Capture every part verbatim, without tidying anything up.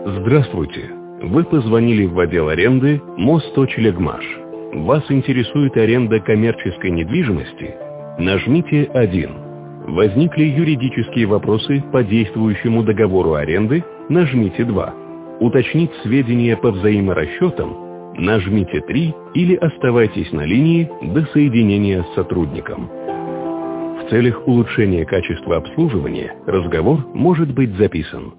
Здравствуйте. Вы позвонили в отдел аренды Мост-Челегмаш. Вас интересует аренда коммерческой недвижимости? Нажмите один. Возникли юридические вопросы по действующему договору аренды? Нажмите два. Уточнить сведения по взаиморасчетам? Нажмите три или оставайтесь на линии до соединения с сотрудником. В целях улучшения качества обслуживания разговор может быть записан.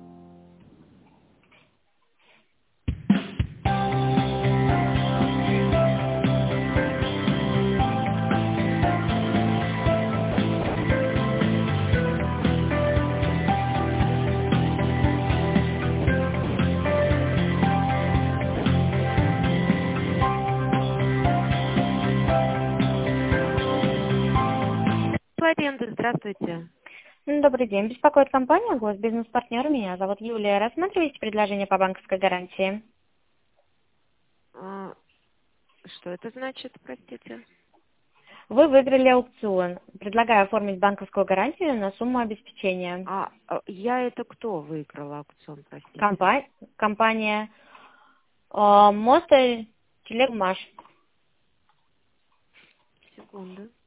Аренда, здравствуйте. Добрый день. Беспокоит компания «Госбизнес-партнер». Меня зовут Юлия. Рассматриваете предложение по банковской гарантии? А, что это значит, простите? Вы выиграли аукцион. Предлагаю оформить банковскую гарантию на сумму обеспечения. А а, я это кто выиграла аукцион, простите? Компа- компания э, Мост-Челегмаш. Секунду.